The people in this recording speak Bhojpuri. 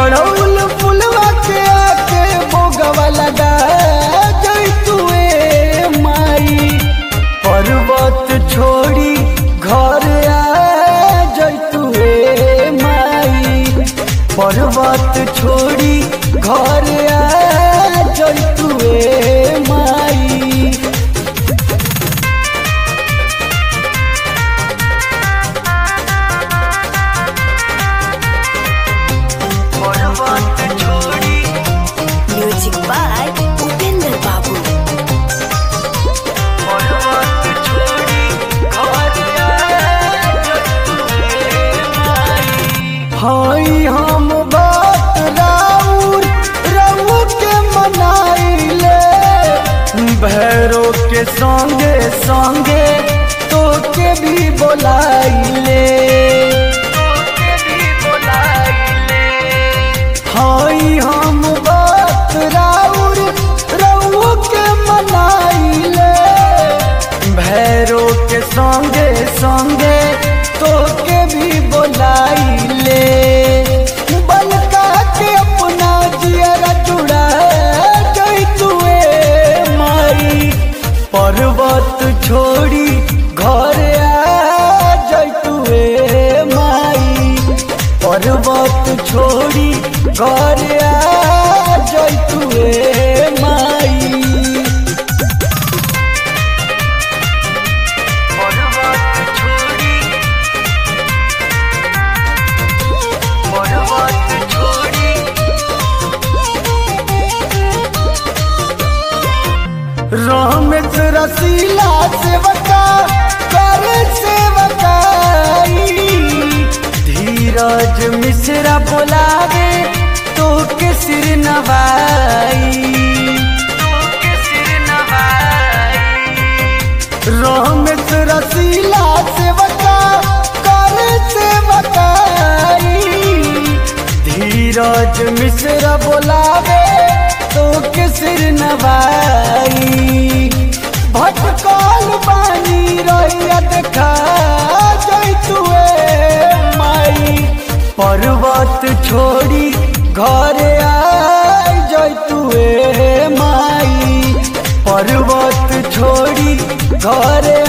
अड़ौल फुलवा के आके बोगवा लगा जैतुए माई। पर्वत छोड़ी घर आ जैतुए माई। पर्वत छोड़ी घर आ जैतुए माई। Music by Upinder Babu. हाई हम बात राउर रऊ के मनाइले। भैरो के संगे संगे तो के भी बोलाइले। हाई हम बात राउर रऊ के मनाइले। भैरो के संगे संगे तो के भी बोलाइले। बलका के अपना जियरा जुड़ा जैतुए माई। पर्वत छोड़ी घर आ जैतुए माई। पर्वत छोड़ी घर आ जैतुए माई। रमेश रसीला सेवका कर सेवकाई। धीरज मिश्रा बोलावे तो के सिर नवाई। रमेश रसीला सेवका कर सेवकाई। धीरज मिश्रा बोलावे तो के सिर नवाई। भटकल बानी रैया देखा जैतुए माई। पर्वत छोड़ी घर आ जैतुए माई। पर्वत छोड़ी घर